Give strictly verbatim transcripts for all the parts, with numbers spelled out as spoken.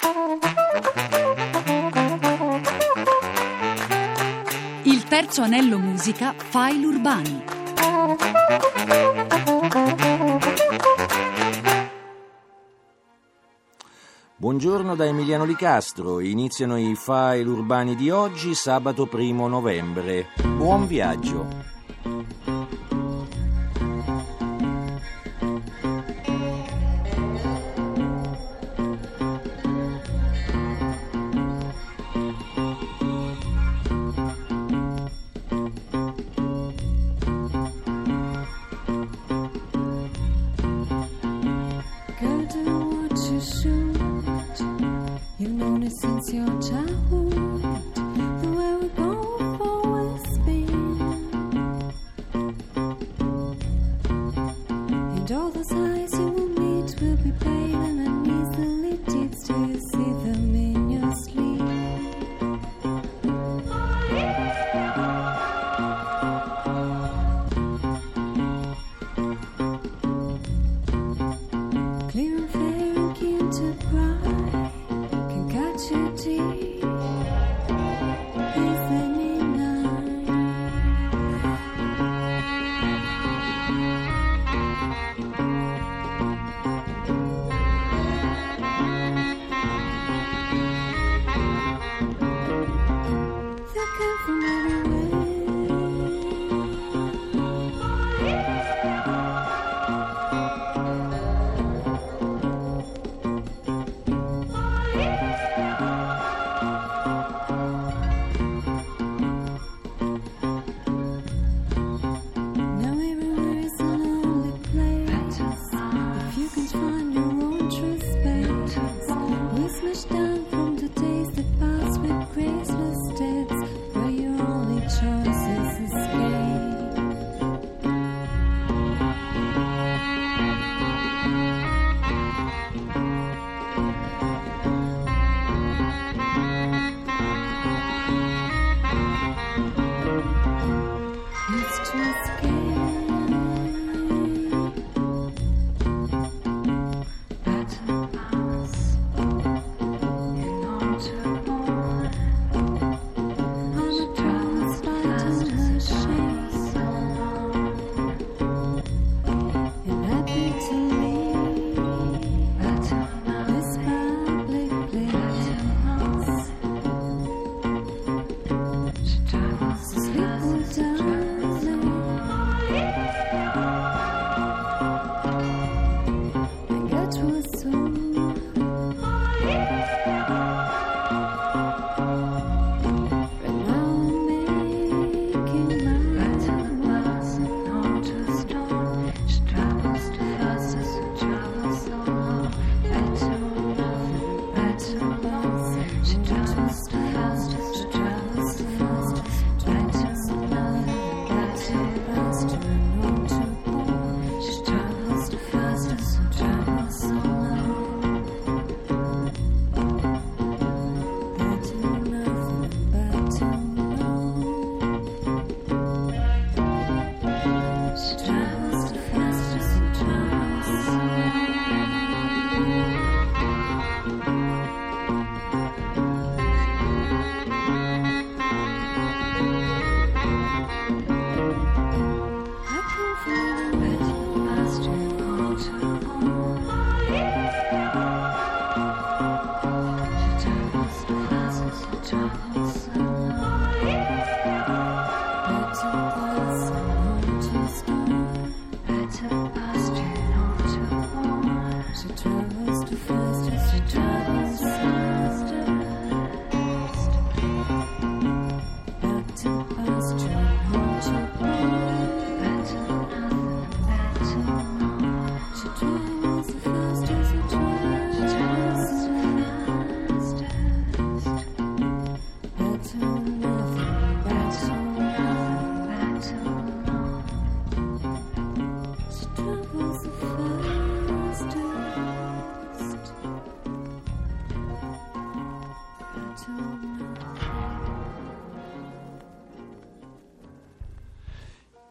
Il terzo anello musica File Urbani. Buongiorno da Emiliano Licastro. Iniziano i File Urbani di oggi, sabato primo novembre. Buon viaggio. Since your childhood, the way we go always been, and all those eyes you will meet will be pale and uneasily deep. Do you see them in your sleep? Clear and fair and keen to cry, can catch you deep. Is any night. They come from everywhere. Now everywhere is a lonely place. If you can find your own true space, we smash down from the days that pass with graceless steps, where your only choice is escape. It's to escape. Battle pass.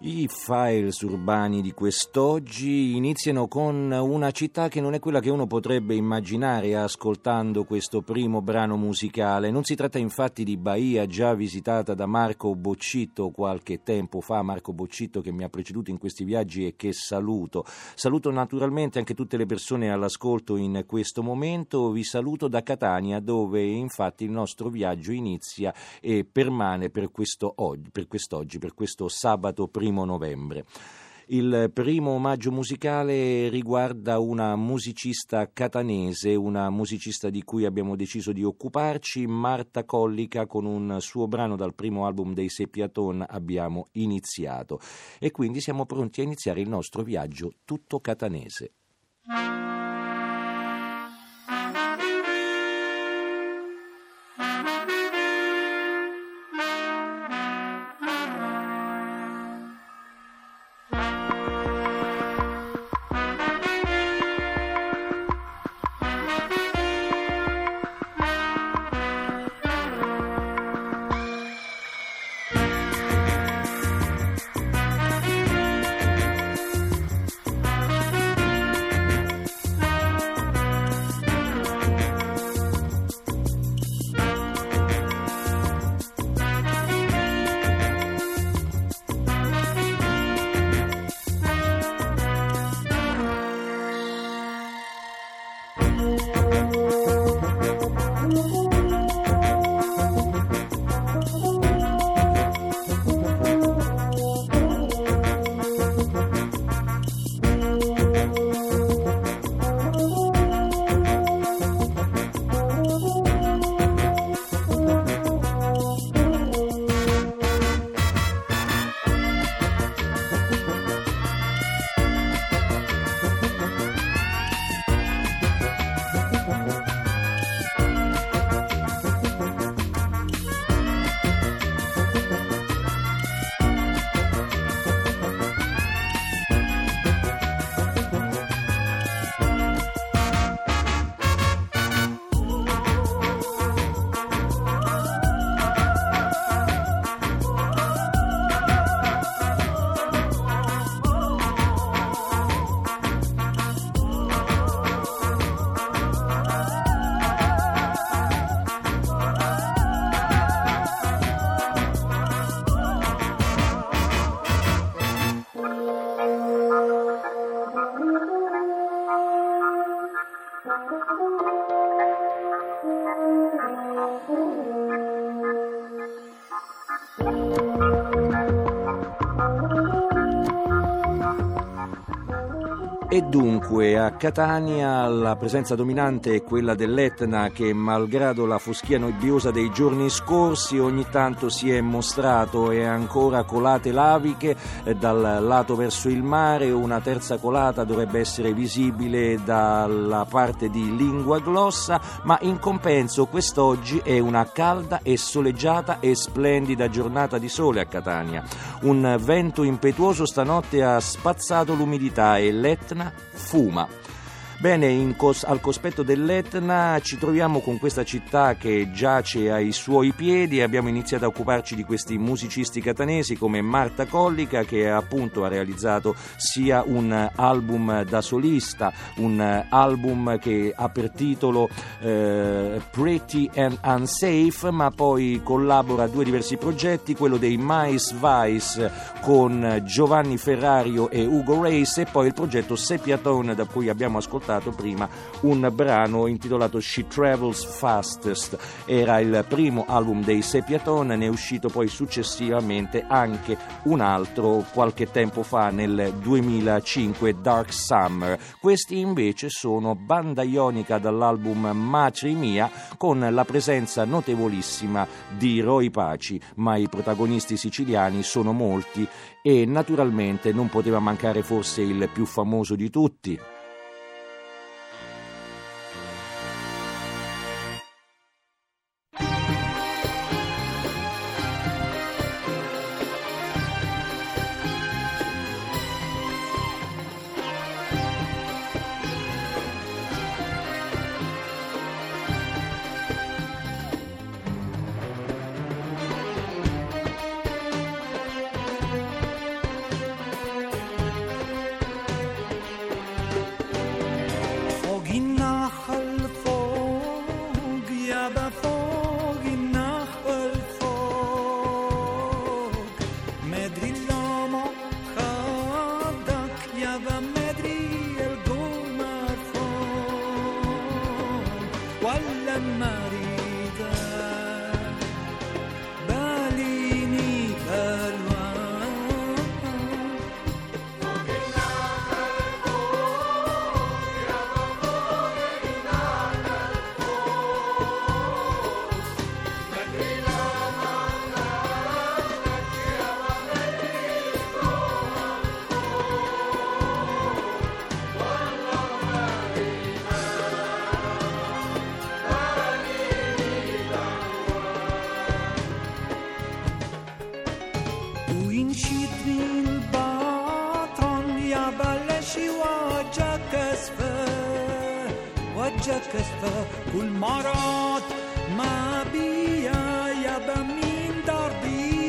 I files urbani di quest'oggi iniziano con una città che non è quella che uno potrebbe immaginare ascoltando questo primo brano musicale. Non si tratta infatti di Bahia, già visitata da Marco Boccitto qualche tempo fa, Marco Boccitto che mi ha preceduto in questi viaggi e che saluto. Saluto naturalmente anche tutte le persone all'ascolto in questo momento. Vi saluto da Catania, dove infatti il nostro viaggio inizia e permane per questo oggi, per quest'oggi, per questo sabato primo novembre. Il primo omaggio musicale riguarda una musicista catanese, una musicista di cui abbiamo deciso di occuparci, Marta Collica. Con un suo brano dal primo album dei Seppiaton abbiamo iniziato e quindi siamo pronti a iniziare il nostro viaggio tutto catanese. E dunque a Catania la presenza dominante è quella dell'Etna, che malgrado la foschia nebbiosa dei giorni scorsi ogni tanto si è mostrato e ancora colate laviche dal lato verso il mare. Una terza colata dovrebbe essere visibile dalla parte di Lingua Glossa, ma in compenso quest'oggi è una calda e soleggiata e splendida giornata di sole a Catania. Un vento impetuoso stanotte ha spazzato l'umidità e l'Etna fuma. Bene, in cos- al cospetto dell'Etna ci troviamo con questa città che giace ai suoi piedi e abbiamo iniziato a occuparci di questi musicisti catanesi come Marta Collica, che appunto ha realizzato sia un album da solista, un album che ha per titolo eh, Pretty and Unsafe, ma poi collabora a due diversi progetti, quello dei Mais Vice con Giovanni Ferrario e Ugo Reis, e poi il progetto Seppiaton, da cui abbiamo ascoltato prima un brano intitolato She Travels Fastest. Era il primo album dei Seppiaton, ne è uscito poi successivamente anche un altro qualche tempo fa, nel duemilacinque, Dark Summer. Questi invece sono banda ionica dall'album Matri Mia, con la presenza notevolissima di Roy Paci, ma i protagonisti siciliani sono molti e naturalmente non poteva mancare forse il più famoso di tutti. يا بفوق النخل فوق مدري لما خدك يا بمدري القمر فوق ولا مريدة باليني بالوان فوق النخل فوق يا بفوق النخل فوق مدري لما خدك يا بمدري القمر فوق والله مريدة وينشد البطن يا بلشي وجهك اسفل وجهك اسفل كل مرات ما بيا يا بمين دربي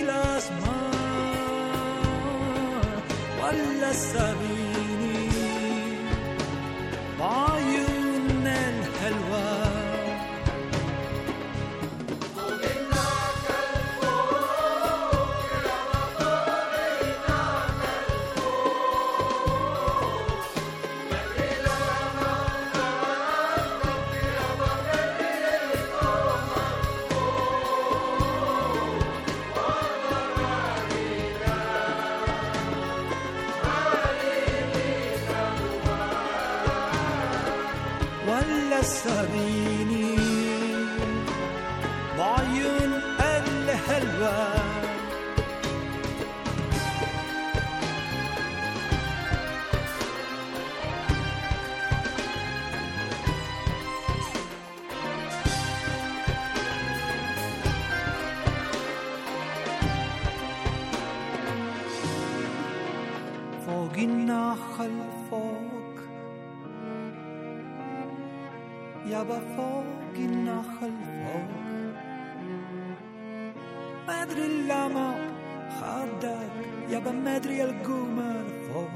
الاسماء ولا السبيني بعيون الحلوة ولا السبيني بعيون الحلوة فوق النخل فوق يابا فوق النخل فوق ما ادري لما خدك يابا ما ادري القمر فوق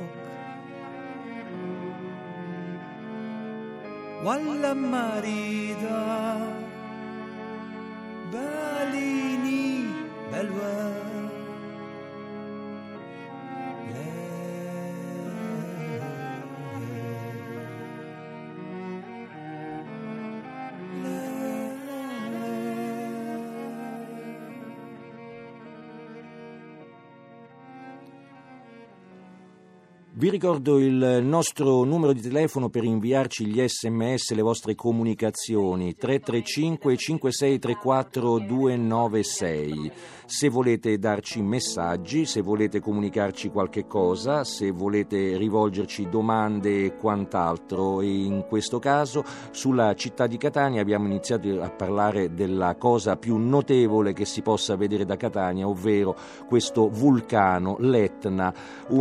ولا مريدة باليني بلوى Vi ricordo il nostro numero di telefono per inviarci gli sms, le vostre comunicazioni, tre tre cinque cinque sei tre quattro due nove sei. Se volete darci messaggi, se volete comunicarci qualche cosa, se volete rivolgerci domande e quant'altro. E in questo caso sulla città di Catania abbiamo iniziato a parlare della cosa più notevole che si possa vedere da Catania, ovvero questo vulcano, l'Etna,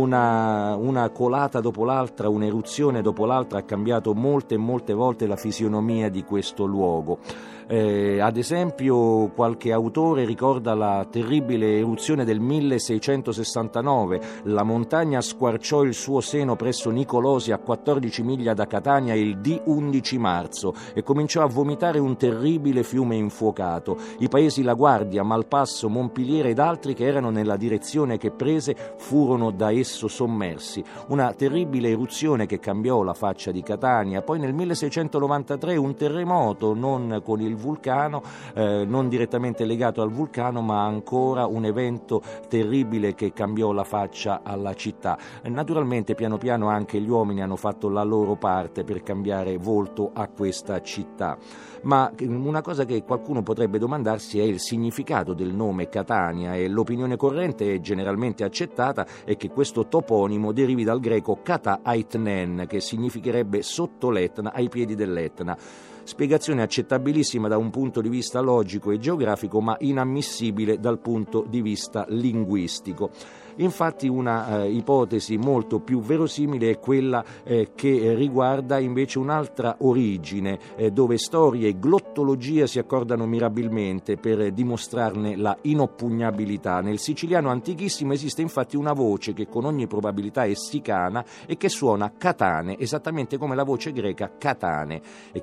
una, una colata dopo l'altra, un'eruzione dopo l'altra ha cambiato molte e molte volte la fisionomia di questo luogo. Eh, ad esempio qualche autore ricorda la terribile eruzione del milleseicentosessantanove. La montagna squarciò il suo seno presso Nicolosi a quattordici miglia da Catania il D undici marzo e cominciò a vomitare un terribile fiume infuocato. I paesi La Guardia, Malpasso, Montpiliere ed altri che erano nella direzione che prese furono da esso sommersi. Una terribile eruzione che cambiò la faccia di Catania. Poi nel milleseicentonovantatré un terremoto, non con il vulcano, eh, non direttamente legato al vulcano, ma ancora un evento terribile che cambiò la faccia alla città. Naturalmente piano piano anche gli uomini hanno fatto la loro parte per cambiare volto a questa città. Ma una cosa che qualcuno potrebbe domandarsi è il significato del nome Catania, e l'opinione corrente è generalmente accettata è che questo toponimo derivi dal greco kata aitnen, che significherebbe sotto l'Etna, ai piedi dell'Etna. Spiegazione accettabilissima da un punto di vista logico e geografico, ma inammissibile dal punto di vista linguistico. Infatti una eh, ipotesi molto più verosimile è quella eh, che riguarda invece un'altra origine, eh, dove storia e glottologia si accordano mirabilmente per dimostrarne la inoppugnabilità. Nel siciliano antichissimo esiste infatti una voce che con ogni probabilità è sicana e che suona catane, esattamente come la voce greca catane, e che questa voce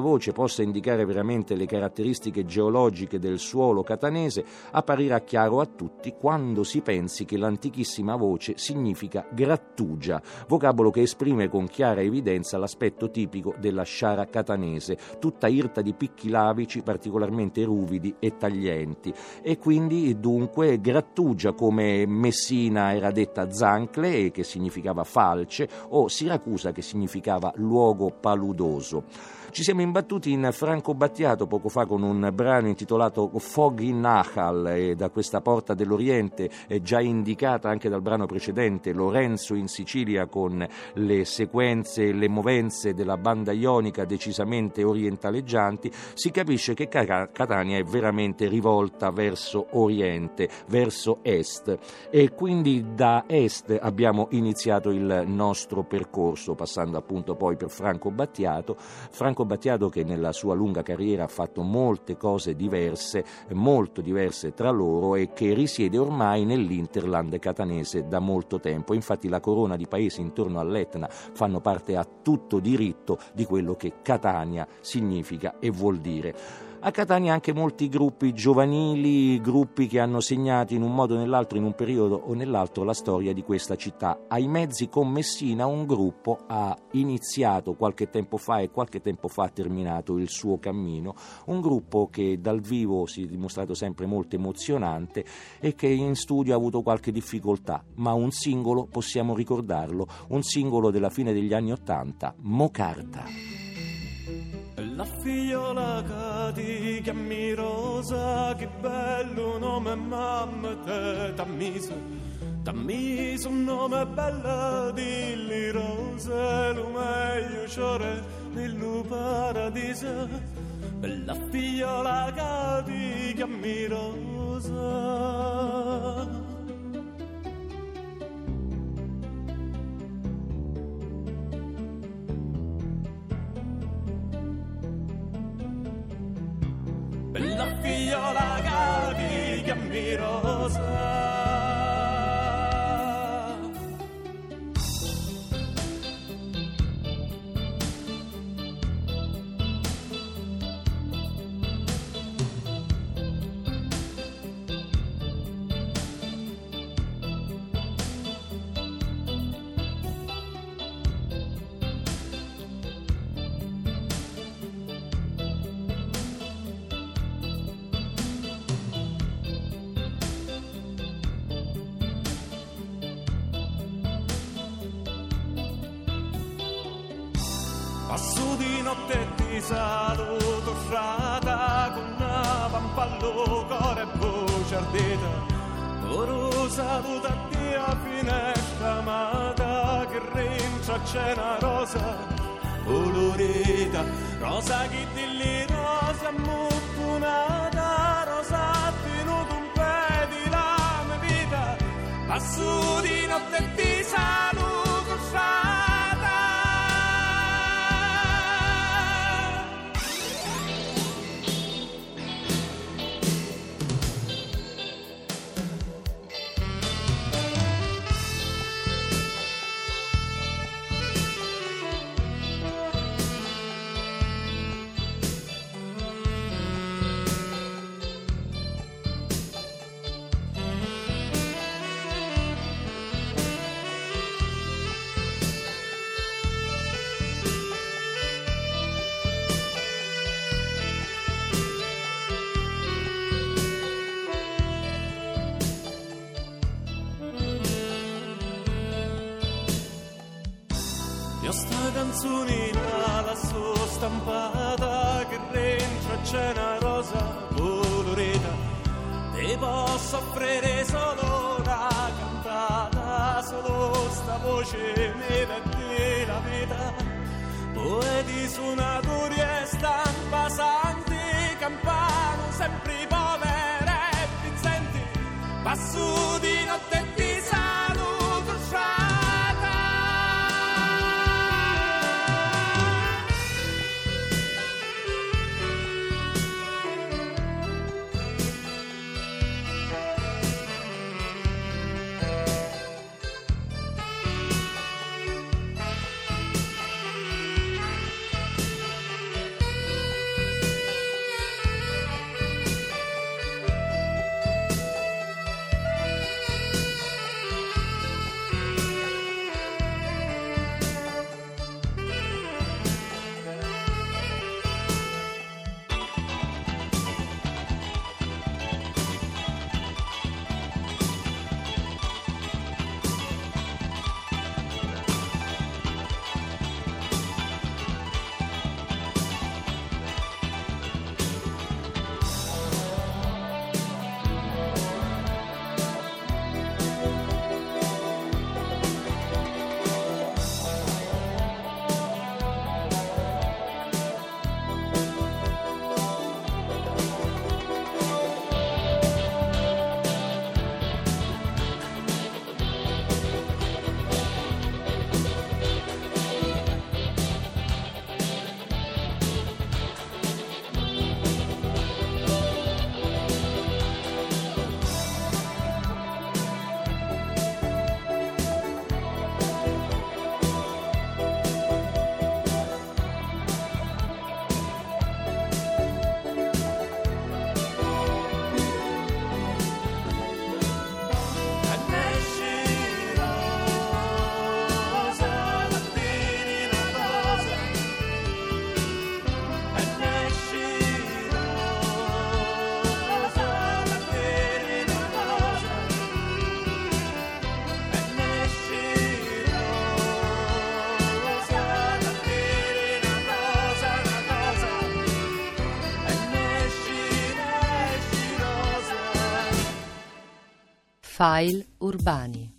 voce possa indicare veramente le caratteristiche geologiche del suolo catanese apparirà chiaro a tutti quando si pensi che l'antichissima voce significa grattugia, vocabolo che esprime con chiara evidenza l'aspetto tipico della sciara catanese, tutta irta di picchi lavici particolarmente ruvidi e taglienti, e quindi dunque grattugia, come Messina era detta Zancle, che significava falce, o Siracusa, che significava luogo paludoso. Ci siamo imbattuti in Franco Battiato poco fa con un brano intitolato Foghi Nahal, e da questa porta dell'Oriente, eh, già indicata anche dal brano precedente, Lorenzo in Sicilia, con le sequenze e le movenze della banda ionica decisamente orientaleggianti, si capisce che Catania è veramente rivolta verso Oriente, verso Est, e quindi da Est abbiamo iniziato il nostro percorso, passando appunto poi per Franco Battiato. Franco Battiato che nella sua lunga carriera ha fatto molte cose diverse, molto diverse tra loro, e che risiede ormai nell'Interland catanese da molto tempo. Infatti la corona di paesi intorno all'Etna fanno parte a tutto diritto di quello che Catania significa e vuol dire. A Catania anche molti gruppi giovanili, gruppi che hanno segnato in un modo o nell'altro, in un periodo o nell'altro, la storia di questa città. Ai mezzi con Messina un gruppo ha iniziato qualche tempo fa e qualche tempo fa ha terminato il suo cammino, un gruppo che dal vivo si è dimostrato sempre molto emozionante e che in studio ha avuto qualche difficoltà, ma un singolo possiamo ricordarlo, un singolo della fine degli anni Ottanta, Mocarta. La figliola che ti chiami Rosa, che bello nome mamma te t'ha messo, t'ha messo un nome bello di Rosa, lo meglio c'ore nel paradiso. La figliola che ti chiami Rosa. La figliola che ti chiami Rosa. Passo di notte e ti saluto strada con una pampallo, cuore e voce ardita. Ora saluto a te a finestra amata che rientra a cena rosa colorita. Rosa che di lì rosa muttunata, rosa tenuto un pe di la mia vita. Passo di notte e ti saluto strada. Io sta canzonina la so stampata che rientra a cena rosa colorita. Ti posso offrire solo una cantata, solo sta voce mi vede la vita. Poeti suonatori e stampa santi, campano sempre povere e pizzenti. Passo di notte e ti saluto strada. File urbani.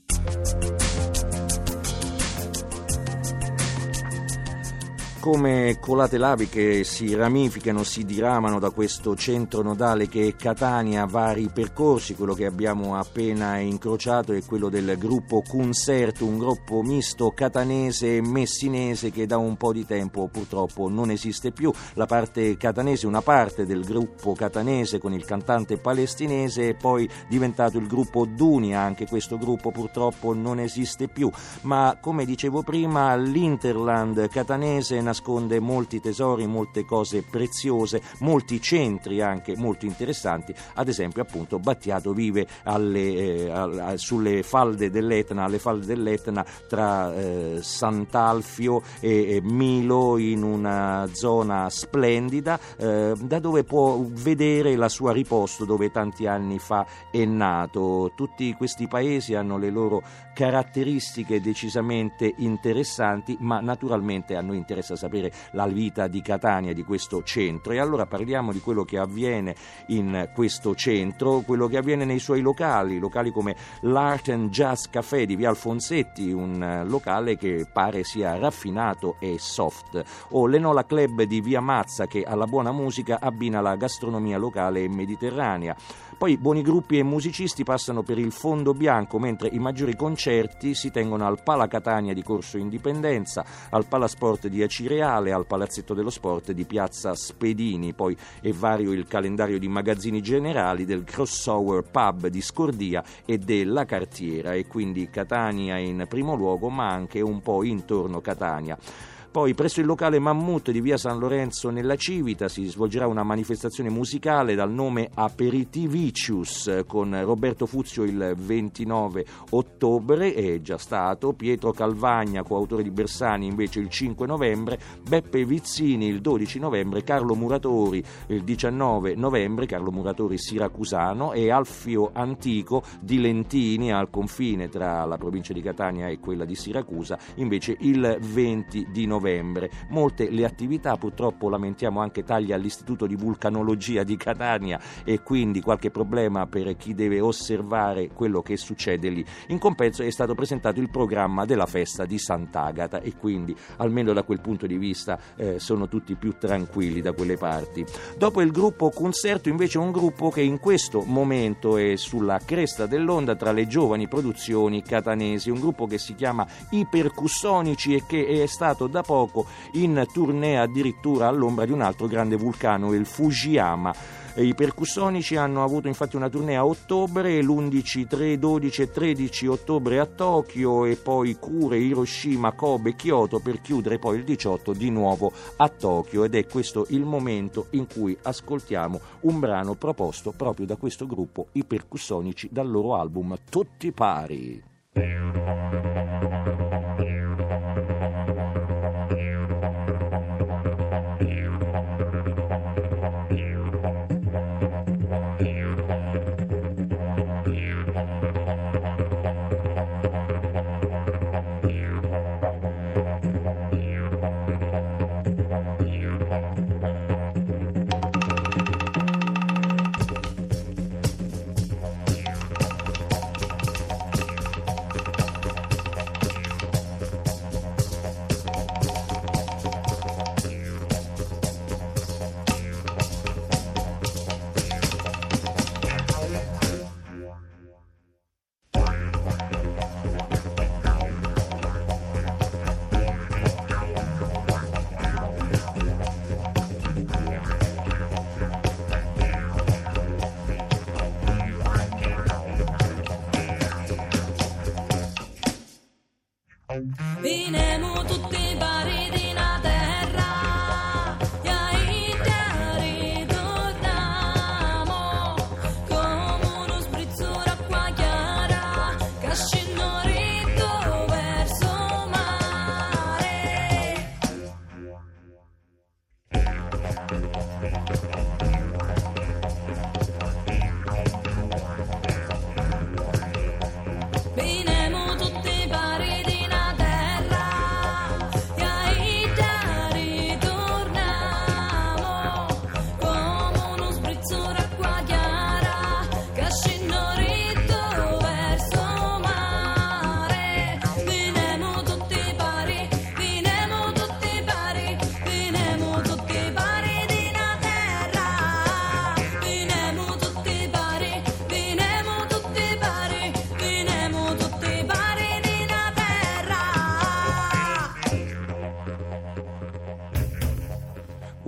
Come colate lavi che si ramificano, si diramano da questo centro nodale che è Catania, vari percorsi. Quello che abbiamo appena incrociato è quello del gruppo Concerto, un gruppo misto catanese e messinese che da un po' di tempo purtroppo non esiste più. La parte catanese, una parte del gruppo catanese con il cantante palestinese, è poi diventato il gruppo Dunia. Anche questo gruppo purtroppo non esiste più, ma come dicevo prima l'Interland catanese nasconde molti tesori, molte cose preziose, molti centri anche molto interessanti. Ad esempio, appunto, Battiato vive alle, eh, a, sulle falde dell'Etna, alle falde dell'Etna tra eh, Sant'Alfio e, e Milo, in una zona splendida eh, da dove può vedere la sua riposto, dove tanti anni fa è nato. Tutti questi paesi hanno le loro caratteristiche decisamente interessanti, ma naturalmente a noi interessa sapere la vita di Catania, di questo centro, e allora parliamo di quello che avviene in questo centro, quello che avviene nei suoi locali, locali come l'Art and Jazz Café di Via Alfonsetti, un locale che pare sia raffinato e soft, o l'Enola Club di Via Mazza, che alla buona musica abbina la gastronomia locale e mediterranea. Poi buoni gruppi e musicisti passano per il Fondo Bianco, mentre i maggiori concerti si tengono al Pala Catania di Corso Indipendenza, al Palasport di Acireale, al Palazzetto dello Sport di Piazza Spedini. Poi è vario il calendario di magazzini generali del Crossover Pub di Scordia e della Cartiera, e quindi Catania in primo luogo, ma anche un po' intorno Catania. Poi presso il locale Mammut di via San Lorenzo nella Civita si svolgerà una manifestazione musicale dal nome Aperitivicius con Roberto Fuzio il ventinove ottobre, è già stato, Pietro Calvagna, coautore di Bersani, invece il cinque novembre, Beppe Vizzini il dodici novembre, Carlo Muratori il diciannove novembre, Carlo Muratori siracusano, e Alfio Antico di Lentini, al confine tra la provincia di Catania e quella di Siracusa, invece il venti di novembre. Molte le attività, purtroppo lamentiamo anche tagli all'Istituto di Vulcanologia di Catania e quindi qualche problema per chi deve osservare quello che succede lì. In compenso è stato presentato il programma della festa di Sant'Agata e quindi almeno da quel punto di vista eh, sono tutti più tranquilli da quelle parti. Dopo il gruppo Concerto, invece, un gruppo che in questo momento è sulla cresta dell'onda tra le giovani produzioni catanesi, un gruppo che si chiama I Percussonici e che è stato da poco in tournée addirittura all'ombra di un altro grande vulcano, il Fujiyama. I Percussonici hanno avuto infatti una tournée a ottobre, l'undici, tre, dodici e tredici ottobre a Tokyo, e poi Kure, Hiroshima, Kobe, Kyoto, per chiudere poi il diciotto di nuovo a Tokyo, ed è questo il momento in cui ascoltiamo un brano proposto proprio da questo gruppo, I Percussonici, dal loro album Tutti Pari.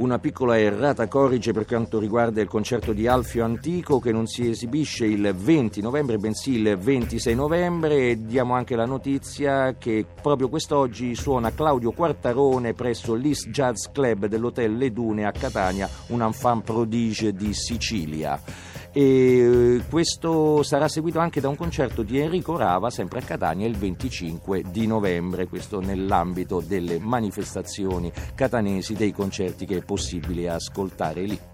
Una piccola errata corrige per quanto riguarda il concerto di Alfio Antico, che non si esibisce il venti novembre bensì il ventisei novembre, e diamo anche la notizia che proprio quest'oggi suona Claudio Quartarone presso l'East Jazz Club dell'Hotel Le Dune a Catania, un enfant prodige di Sicilia. E questo sarà seguito anche da un concerto di Enrico Rava sempre a Catania il venticinque di novembre, questo nell'ambito delle manifestazioni catanesi, dei concerti che è possibile ascoltare lì.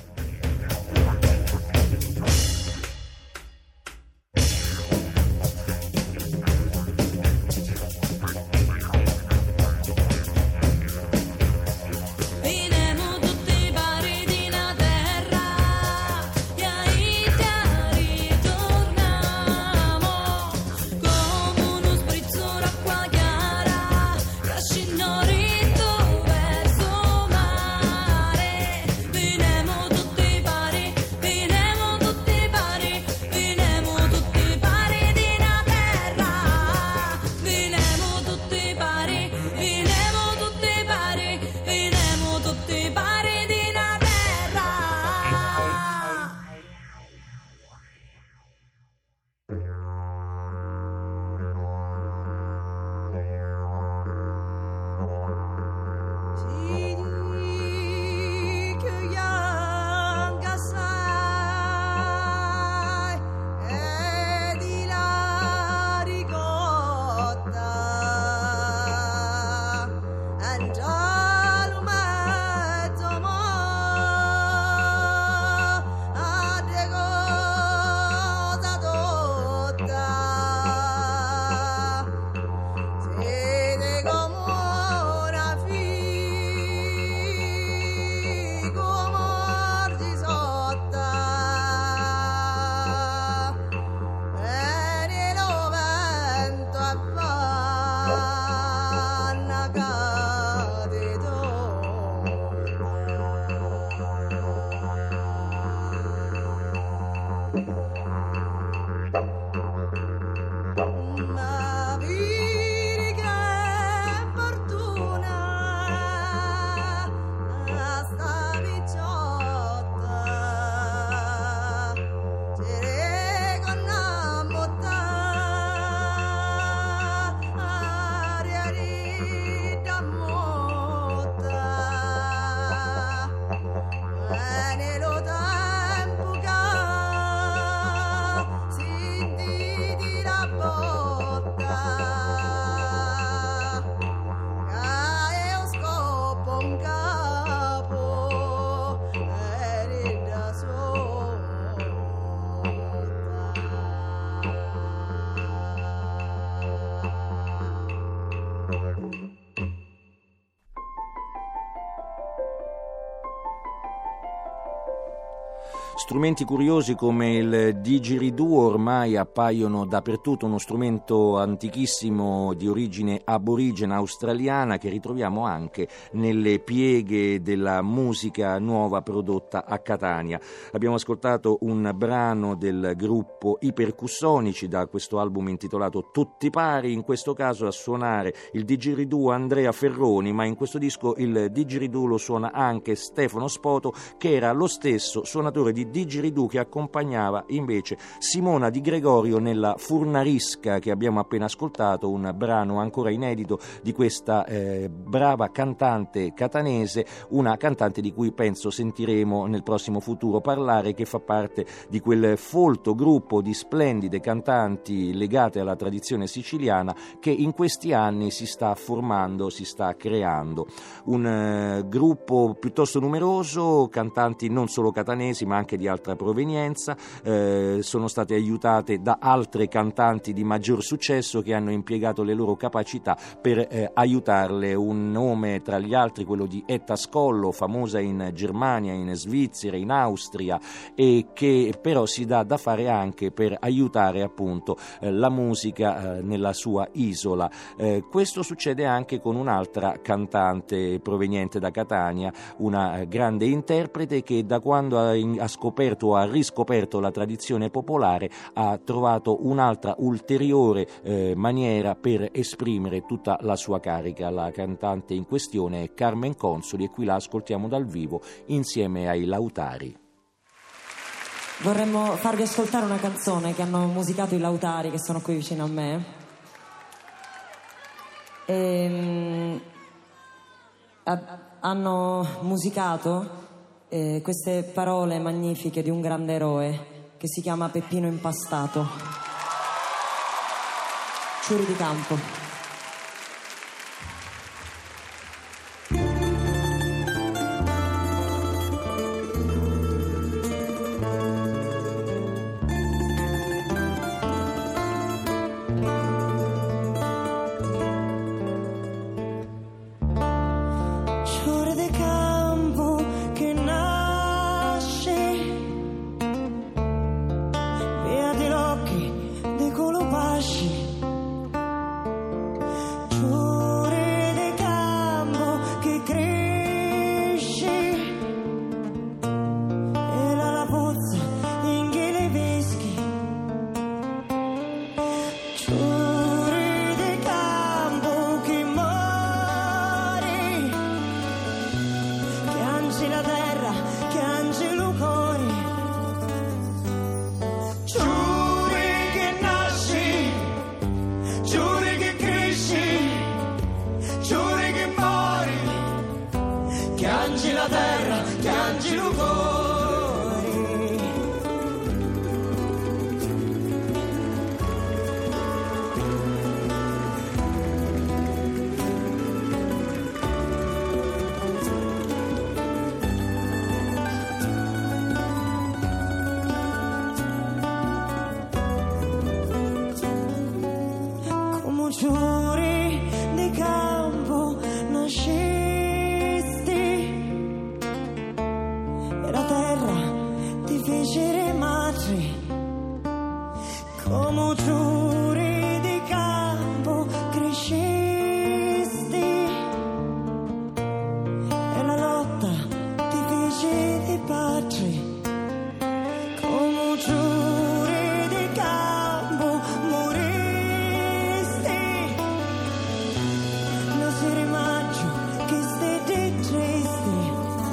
Strumenti curiosi come il didgeridoo ormai appaiono dappertutto, uno strumento antichissimo di origine aborigena australiana che ritroviamo anche nelle pieghe della musica nuova prodotta a Catania. Abbiamo ascoltato un brano del gruppo I Percussonici da questo album intitolato Tutti Pari, in questo caso a suonare il didgeridoo Andrea Ferroni, ma in questo disco il didgeridoo lo suona anche Stefano Spoto, che era lo stesso suonatore di didgeridoo che accompagnava invece Simona Di Gregorio nella Furnarisca che abbiamo appena ascoltato, un brano ancora inedito di questa eh, brava cantante catanese, una cantante di cui penso sentiremo nel prossimo futuro parlare, che fa parte di quel folto gruppo di splendide cantanti legate alla tradizione siciliana che in questi anni si sta formando, si sta creando. Un eh, gruppo piuttosto numeroso, cantanti non solo catanesi ma anche di altra provenienza, eh, sono state aiutate da altre cantanti di maggior successo che hanno impiegato le loro capacità per eh, aiutarle. Un nome tra gli altri quello di Etta Scollo, famosa in Germania, in Svizzera, in Austria, e che però si dà da fare anche per aiutare appunto eh, la musica eh, nella sua isola. Eh, questo succede anche con un'altra cantante proveniente da Catania, una grande interprete che da quando ha ascoltato scoperto, ha riscoperto la tradizione popolare, ha trovato un'altra ulteriore eh, maniera per esprimere tutta la sua carica. La cantante in questione è Carmen Consoli e qui la ascoltiamo dal vivo insieme ai Lautari. Vorremmo farvi ascoltare una canzone che hanno musicato i Lautari, che sono qui vicino a me. E, a, hanno musicato eh, queste parole magnifiche di un grande eroe che si chiama Peppino Impastato. Ciuri di Campo. La terra, piangi l'ugori. Come giuri di campo nasci. Come giuri di campo crescesti e la lotta ti fece di pace. Come giuri di campo moristi lo si rimaggio che stette tristi.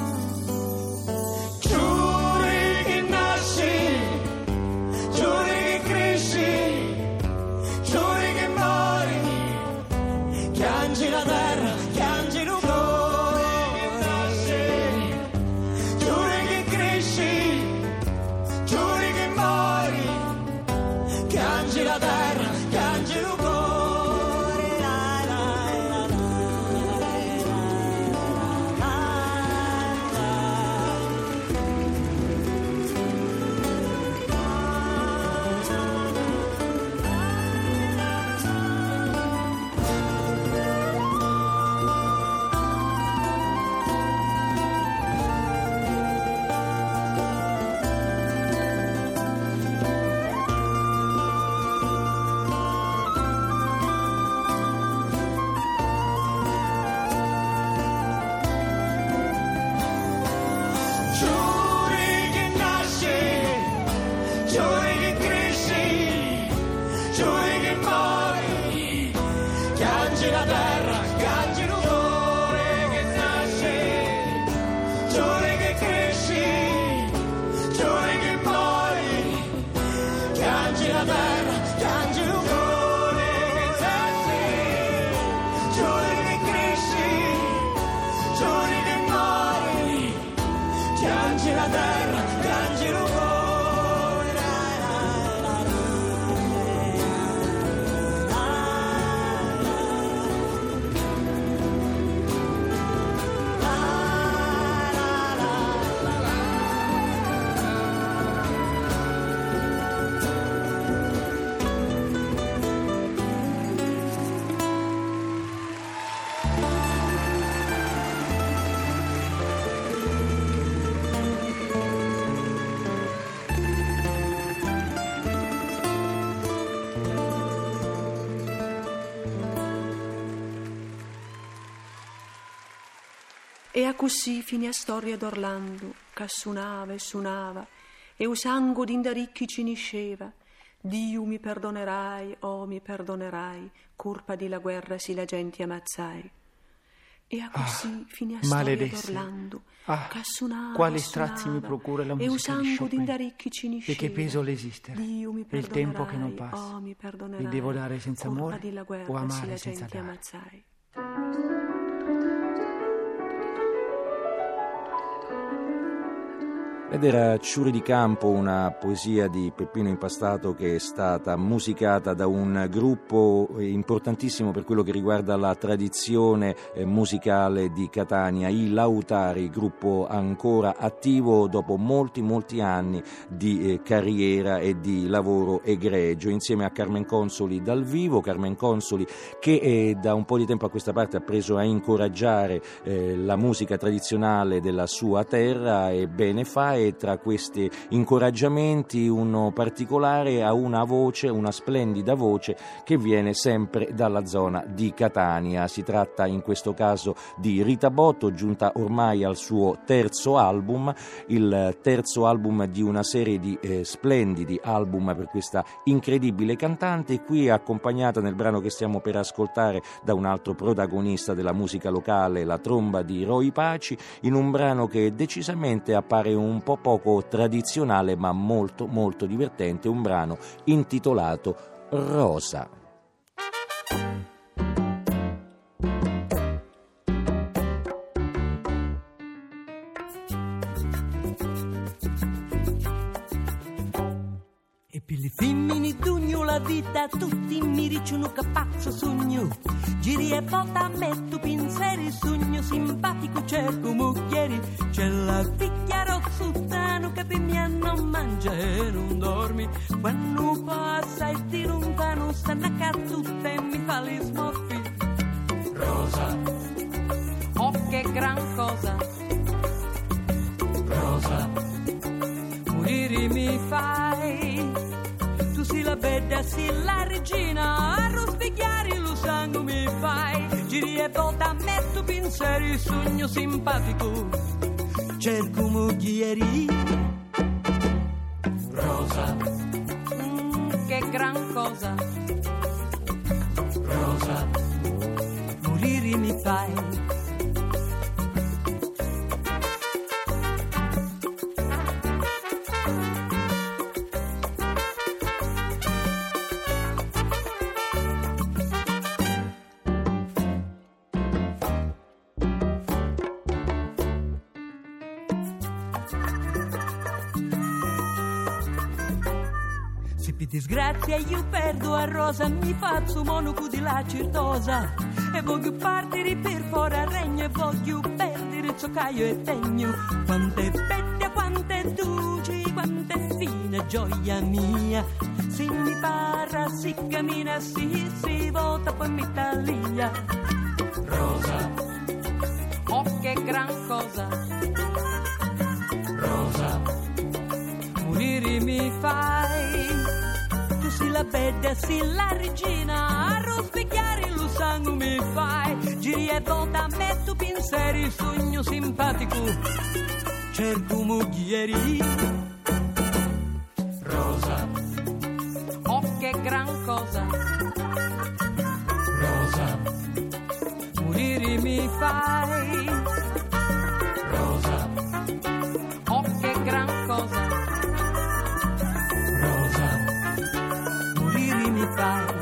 Giuri che nasci, giuri che cresci, giuri che muori, piangi la terra, piangi l'ugore che nasce, giuri che cresci, giuri che muori, piangi la terra, piangi l'ugore. La, la, la, la, giuri che nasci, giuri che cresci, giuri che muori, piangi la terra, piangi l'ugore che nasce, giuri che cresci, giuri che muori, piangi la terra, piangi l'ugore che nasce, giuri che cresci, giuri che muori, piangi la terra, piangi l'ugore. E a così finì a storia d'Orlando, che suonava e suonava, e o sangue d'indaricchi ci nisceva. Dio mi perdonerai, oh mi perdonerai, colpa di la guerra si la gente ammazzai. E a così ah, fine a storia d'Orlando, ah, cassunava, quali strazi mi procura la musica di Chopin, e che peso l'esistere, e il tempo che non passa, oh, mi il devo dare senza amore o amare senza dare. Ammazzai. Ed era Ciuri di Campo, una poesia di Peppino Impastato che è stata musicata da un gruppo importantissimo per quello che riguarda la tradizione musicale di Catania, i Lautari, gruppo ancora attivo dopo molti molti anni di carriera e di lavoro egregio, insieme a Carmen Consoli dal vivo. Carmen Consoli che eh, da un po' di tempo a questa parte ha preso a incoraggiare eh, la musica tradizionale della sua terra, e bene fa. E tra questi incoraggiamenti uno particolare a una voce, una splendida voce che viene sempre dalla zona di Catania. Si tratta in questo caso di Rita Botto, giunta ormai al suo terzo album, il terzo album di una serie di eh, splendidi album per questa incredibile cantante, qui accompagnata nel brano che stiamo per ascoltare da un altro protagonista della musica locale, la tromba di Roy Paci, in un brano che decisamente appare un po' poco tradizionale ma molto molto divertente, un brano intitolato Rosa. E per le femmine d'ugno la vita tutti mi dicono che pazzo sogno, giri e volta metto pensieri, sogno simpatico, cerco mucchieri, c'è la figlia rozzutano che per me non mangia e non dormi, quando passa e di lontano stanno a cartutte e mi fa le smorfi. Rosa, oh che gran cosa, Rosa, morire mi fai, tu sei la bella, sei la regina, a rospigliare lo sangue mi fai, giri e volta metto pensieri, sogno simpatico, cerco mucchieri. Rosa, mm, che gran cosa, Rosa, morire mi fai. Se per disgrazia io perdo a Rosa, mi faccio monaco di la certosa e voglio partire per fuori al regno e voglio perdere zoccaio e tegno. Quante belle, quante dolci, quante fine gioia mia, se mi parla si cammina, si si vota poi mi taglia. Rosa, oh che gran cosa, Rosa, morire mi fai, tu sei la bella, sei la regina, a rospicchiare lo sangue mi fai, giri e volta metto pensieri, sogno simpatico, cerco mucchieri. Rosa, oh che gran cosa, Rosa, morire mi fai, Rosa, oh che gran cosa, Rosa, morire mi fai.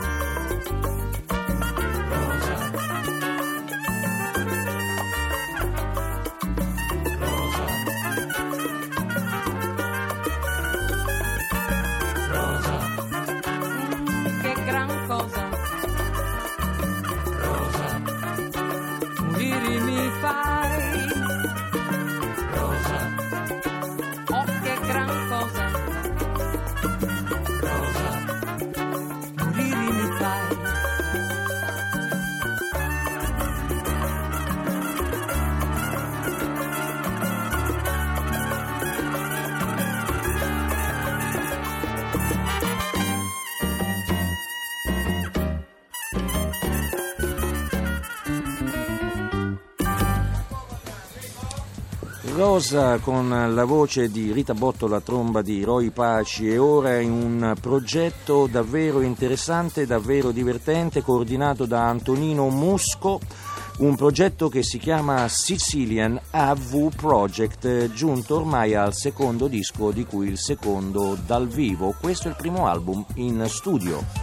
Rosa con la voce di Rita Botto, la tromba di Roy Paci, e ora in un progetto davvero interessante, davvero divertente, coordinato da Antonino Musco, un progetto che si chiama Sicilian A V Project, giunto ormai al secondo disco, di cui il secondo dal vivo. Questo è il primo album in studio.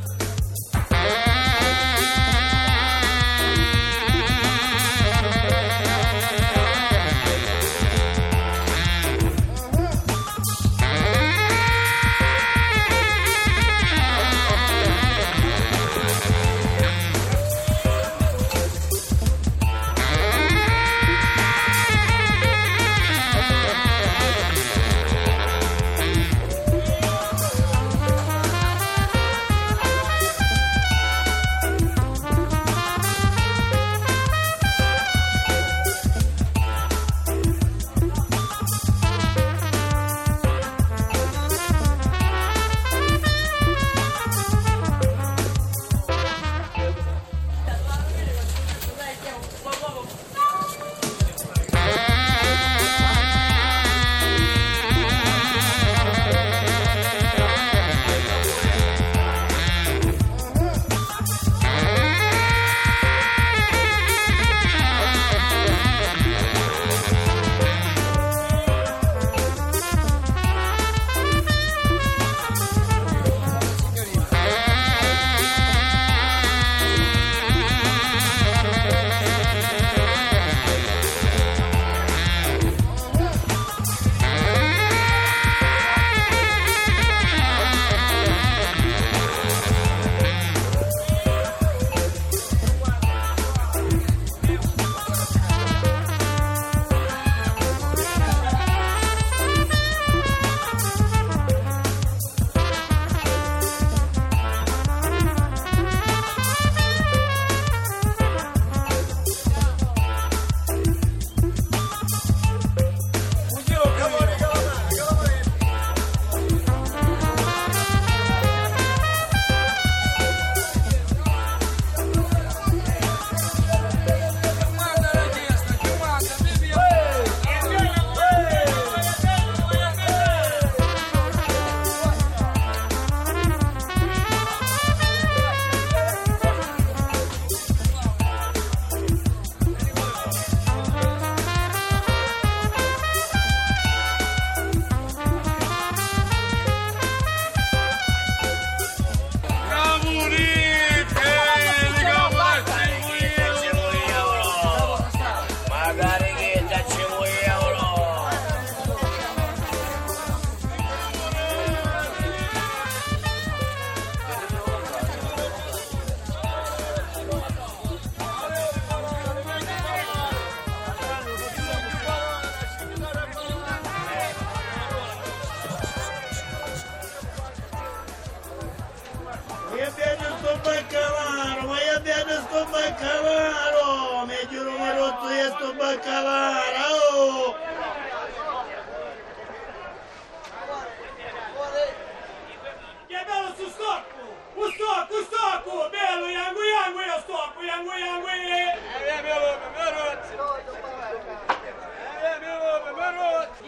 Baccalaro, mi giuro mi ha rotto io sto baccalaro, oh! Che bello su stocco, un stocco, un stocco, bello, yangu yangu, io stocco, yangu yangu, eh, via mio lupo, mi ha rotto, eh, via mio lupo, mi ha rotto,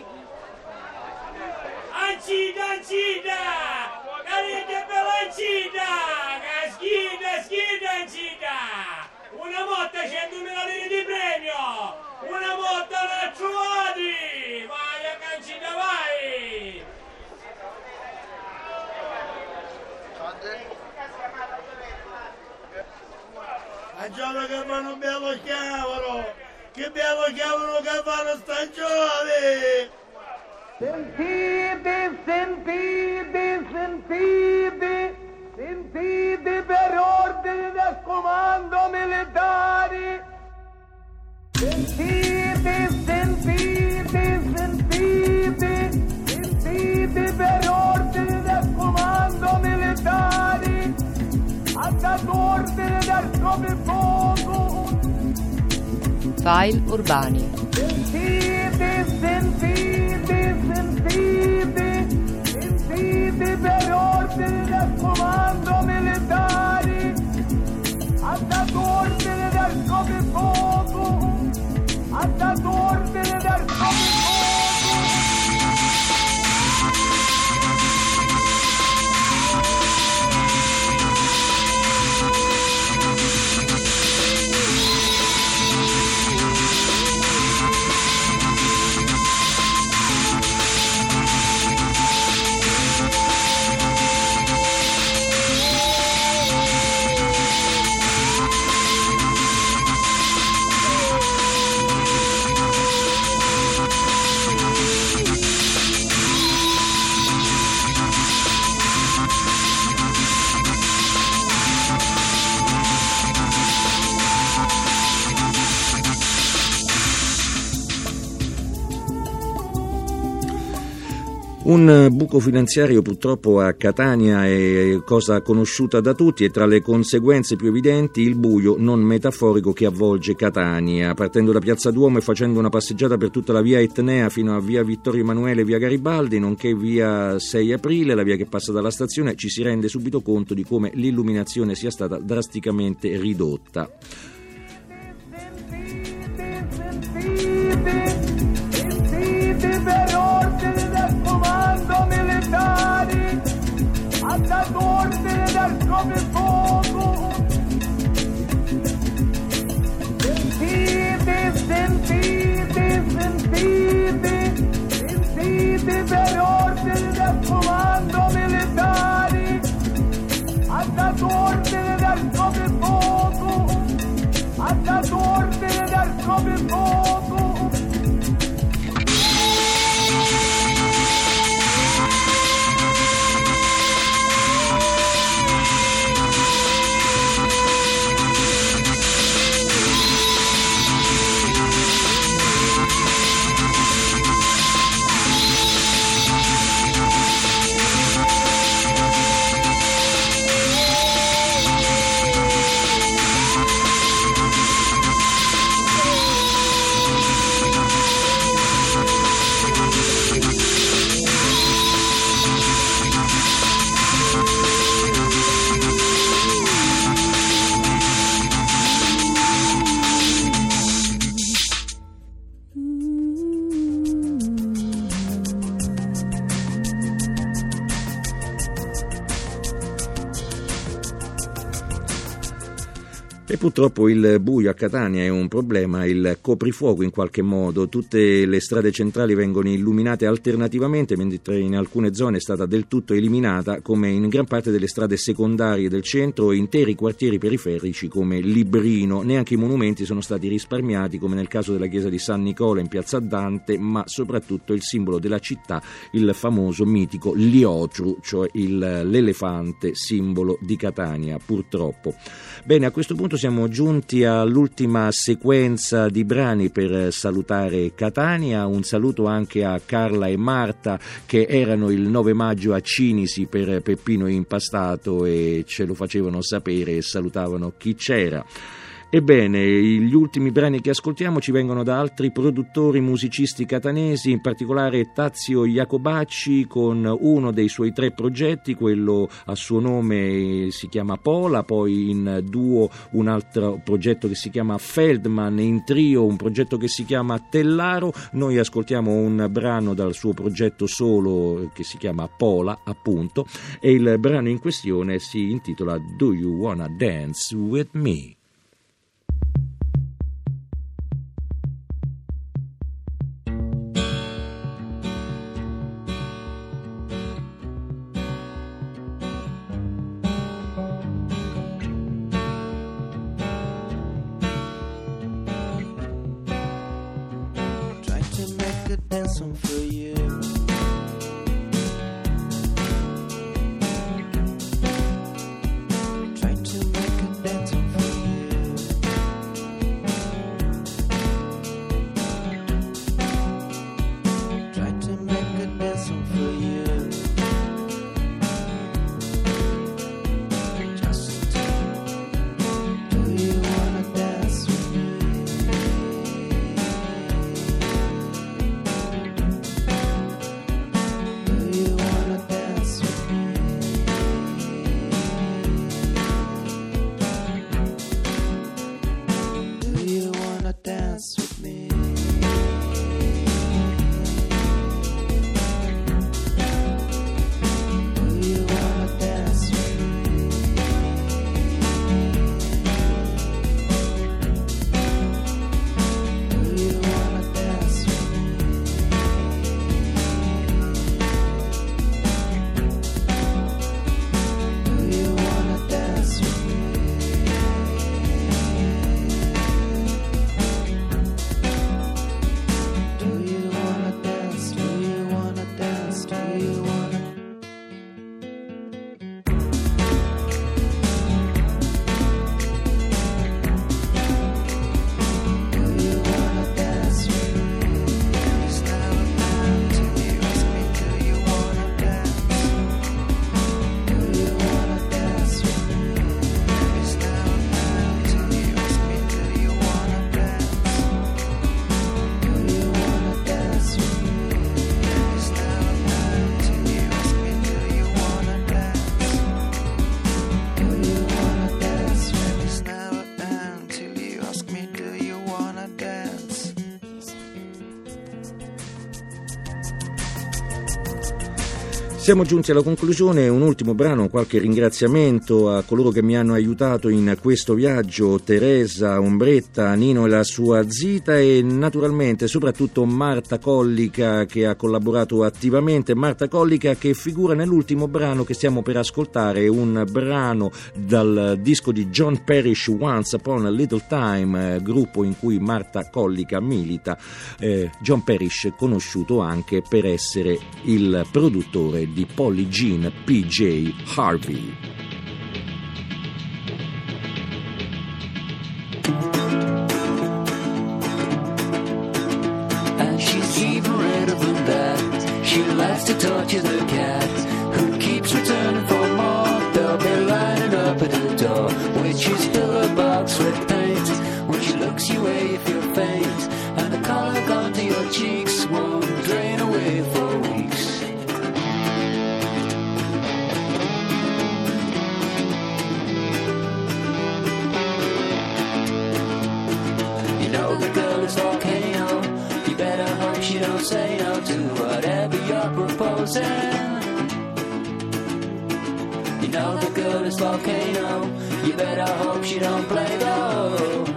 ancida, ancida, carite per l'ancida, schida, schida, ancida. Una motta centomila lire di premio! Una motta l'ha trovati! Vai a cancina, vai! A giorno che fanno bello chiavolo! Che bello chiavolo che fanno stagione! Sentite, sentite, sentite! Sentite per ordine del comando militare. Sentite, sentite, sentite, sentite per ordine del comando militare. A dat ordine del coprifuoco. File Urbani. Sentite, sentite, sentite, sentite per ordine del comando militare, ha dato ordine del coprifuoco, ha dato ordine del coprifuoco. Un buco finanziario purtroppo a Catania è cosa conosciuta da tutti e tra le conseguenze più evidenti il buio non metaforico che avvolge Catania. Partendo da Piazza Duomo e facendo una passeggiata per tutta la via Etnea fino a via Vittorio Emanuele e via Garibaldi, nonché via sei aprile, la via che passa dalla stazione, ci si rende subito conto di come l'illuminazione sia stata drasticamente ridotta. Comando militari ha dato ordine dal coprifuoco. Sentite, sentite, sentite, sentite per ordine del comando militari ha dato ordine dal coprifuoco. Ha dato ordine dal coprifuoco. E purtroppo il buio a Catania è un problema, il coprifuoco in qualche modo, tutte le strade centrali vengono illuminate alternativamente, mentre in alcune zone è stata del tutto eliminata, come in gran parte delle strade secondarie del centro e interi quartieri periferici come Librino. Neanche i monumenti sono stati risparmiati, come nel caso della chiesa di San Nicola in piazza Dante, ma soprattutto il simbolo della città, il famoso mitico Liotru, cioè il, l'elefante simbolo di Catania, purtroppo. Bene, a questo punto siamo giunti all'ultima sequenza di brani per salutare Catania. Un saluto anche a Carla e Marta che erano il nove maggio a Cinisi per Peppino Impastato e ce lo facevano sapere e salutavano chi c'era. Ebbene, gli ultimi brani che ascoltiamo ci vengono da altri produttori musicisti catanesi, in particolare Tazio Iacobacci con uno dei suoi tre progetti, quello a suo nome si chiama Pola, poi in duo un altro progetto che si chiama Feldman, in trio un progetto che si chiama Tellaro. Noi ascoltiamo un brano dal suo progetto solo che si chiama Pola, appunto, e il brano in questione si intitola Do You Wanna Dance With Me? Dancing for you. Try to make a dancing for you. Try to make a dancing for you. Just do you wanna dance with me? Siamo giunti alla conclusione, un ultimo brano, qualche ringraziamento a coloro che mi hanno aiutato in questo viaggio: Teresa, Ombretta, Nino e la sua zita, e naturalmente soprattutto Marta Collica, che ha collaborato attivamente. Marta Collica che figura nell'ultimo brano che stiamo per ascoltare, un brano dal disco di John Parrish, Once Upon a Little Time, gruppo in cui Marta Collica milita. eh, John Parrish conosciuto anche per essere il produttore di Polly Jean P J Harvey. And she's even redder than that. She likes to torture the cat, who keeps returning for more. They'll be lining up at the door, which is still a box with paint. When she looks your way you feel faint, and the color gone to your cheeks won't drain away for weeks. The girl is volcano. You better hope she don't say no to whatever you're proposing. You know the girl is volcano. You better hope she don't play though.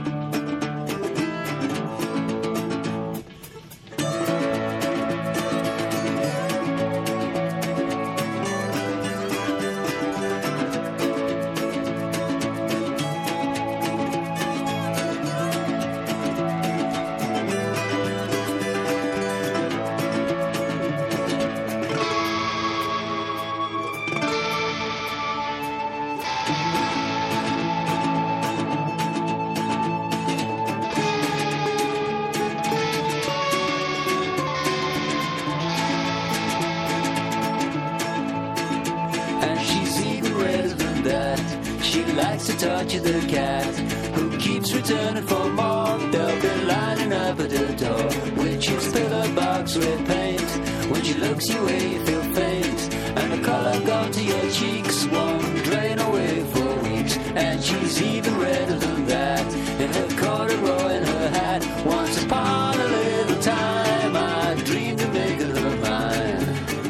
She likes to torture the cat, who keeps returning for more. They'll be lining up at the door, which is pillar box with paint. When she looks your way you feel faint, and the color gone to your cheeks won't drain away for weeks. And she's even redder than that, in her corduroy and her hat. Once upon a little time I dreamed of making her mine.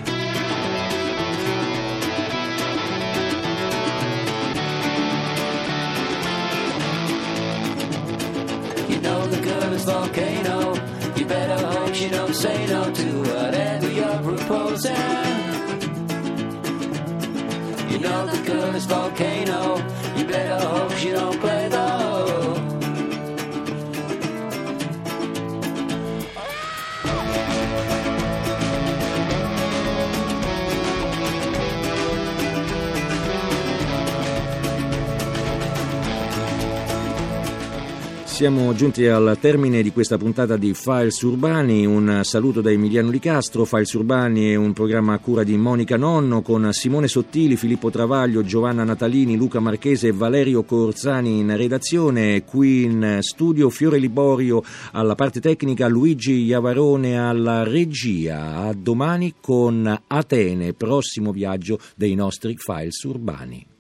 Volcano, you better hope she don't say no to whatever you're proposing. You know the girl is volcano, you better hope she don't play though. Siamo giunti al termine di questa puntata di Files Urbani. Un saluto da Emiliano Licastro. Files Urbani è un programma a cura di Monica Nonno, con Simone Sottili, Filippo Travaglio, Giovanna Natalini, Luca Marchese e Valerio Corzani in redazione. Qui in studio Fiore Liborio alla parte tecnica, Luigi Iavarone alla regia. A domani con Atene, prossimo viaggio dei nostri Files Urbani.